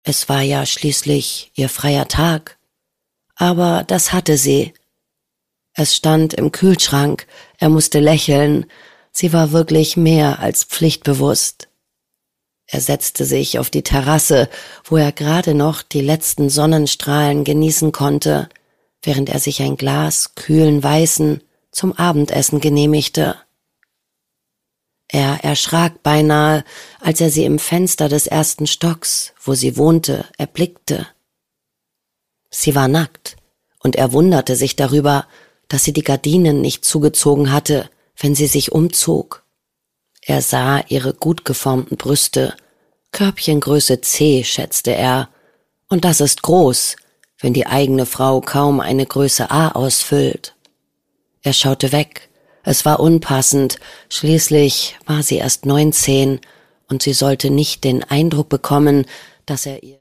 Es war ja schließlich ihr freier Tag. Aber das hatte sie. Es stand im Kühlschrank, er musste lächeln, sie war wirklich mehr als pflichtbewusst. Er setzte sich auf die Terrasse, wo er gerade noch die letzten Sonnenstrahlen genießen konnte, während er sich ein Glas kühlen Weißen zum Abendessen genehmigte. Er erschrak beinahe, als er sie im Fenster des ersten Stocks, wo sie wohnte, erblickte. Sie war nackt, und er wunderte sich darüber, dass sie die Gardinen nicht zugezogen hatte, wenn sie sich umzog. Er sah ihre gut geformten Brüste, Körbchengröße C, schätzte er, und das ist groß, wenn die eigene Frau kaum eine Größe A ausfüllt. Er schaute weg. Es war unpassend, schließlich war sie erst 19 und sie sollte nicht den Eindruck bekommen, dass er ihr